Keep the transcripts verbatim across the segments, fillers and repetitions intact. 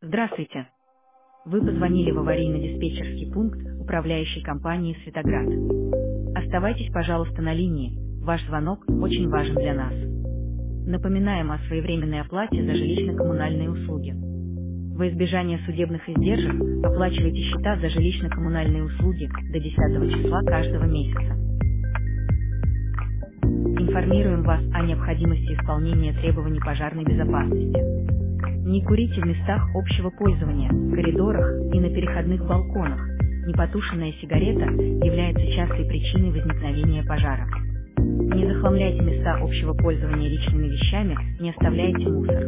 Здравствуйте. Вы позвонили в аварийно-диспетчерский пункт управляющей компании «Светоград». Оставайтесь, пожалуйста, на линии. Ваш звонок очень важен для нас. Напоминаем о своевременной оплате за жилищно-коммунальные услуги. Во избежание судебных издержек оплачивайте счета за жилищно-коммунальные услуги до десятого числа каждого месяца. Информируем вас о необходимости исполнения требований пожарной безопасности. Не курите в местах общего пользования, коридорах и на переходных балконах. Непотушенная сигарета является частой причиной возникновения пожара. Не захламляйте места общего пользования личными вещами, не оставляйте мусор.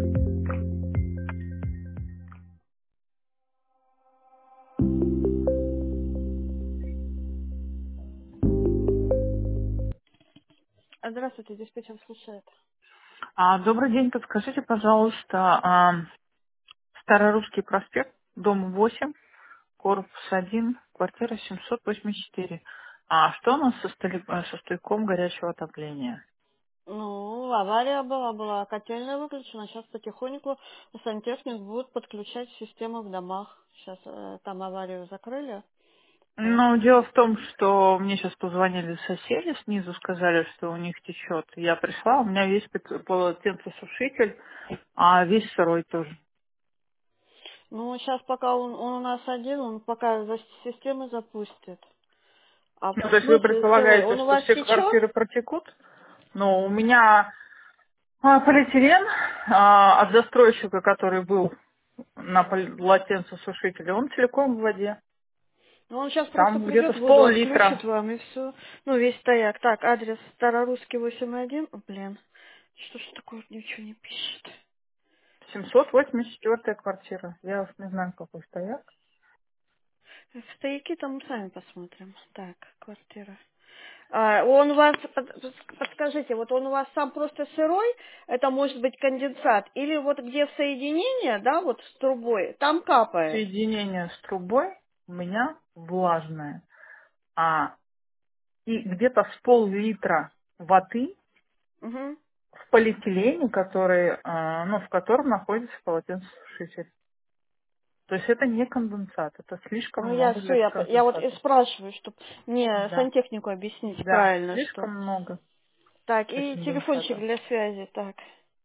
Здравствуйте, диспетчер слушает. А, добрый день, подскажите, пожалуйста, а, Старорусский проспект, дом восемь, корпус один, квартира семьсот восемьдесят четыре. А что у нас со, столи- э, со стойком горячего отопления? Ну, авария была, была котельная выключена, сейчас потихоньку сантехник будет подключать систему в домах. Сейчас э, там аварию закрыли, Ну, поэтому... дело в том, что мне сейчас позвонили соседи снизу, сказали, что у них течет. Я пришла, у меня весь пот- полотенцесушитель, а весь сырой тоже. Ну, сейчас пока он, он у нас один, он пока за системы запустит. А Ну, в то есть вы смысле сырой? предполагаете, Он у что вас все течет? квартиры протекут? Но у меня А, полиэтилен а, от застройщика, который был на полотенцесушителе, он целиком в воде. Ну, он сейчас просто Там где-то придет, с воду пол-литра. отключит вам, и все. Ну, весь стояк. Так, адрес Старорусский восемь один. О, блин, что ж такое, ничего не пишет. семьсот восемьдесят четвёртая квартира. Я уж не знаю, какой стояк. В стояки там мы сами посмотрим. Так, квартира. А, он у вас, под- подскажите, вот он у вас сам просто сырой, это может быть конденсат, или вот где в соединение, да, вот с трубой, там капает. Соединение с трубой у меня влажное. А и где-то с пол-литра воды Угу. в полиэтилене, который, а, ну, в котором находится полотенцесушитель. То есть это не конденсат, это слишком Ну, я много все, для я, п- я вот и конденсата. спрашиваю, чтобы мне Да. сантехнику объяснить Да, правильно, что. слишком много Так, для и телефончик конденсата. для связи, так.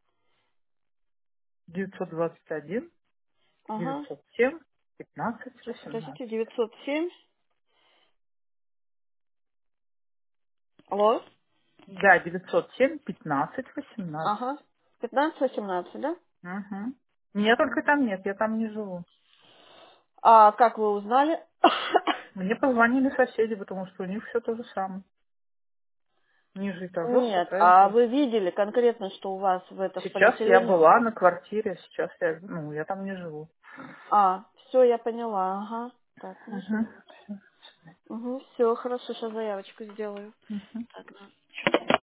девятьсот двадцать один, Ага. девятьсот семь, пятнадцать, Сейчас, подождите, восемнадцать. девятьсот семь. Алло? Да, девятьсот семь, пятнадцать, восемнадцать. Ага. Пятнадцать восемнадцать, да? Угу. Меня только там нет, я там не живу. А как вы узнали? Мне позвонили соседи, потому что у них все то же самое. Ниже этажом Нет, такая а же. вы видели конкретно, что у вас в это в Сейчас я полиэтилене? была на квартире, сейчас я, ну, я там не живу. А, все, я поняла, ага. Так, ну Угу. Угу, все, хорошо, сейчас заявочку сделаю. Угу. Так, да.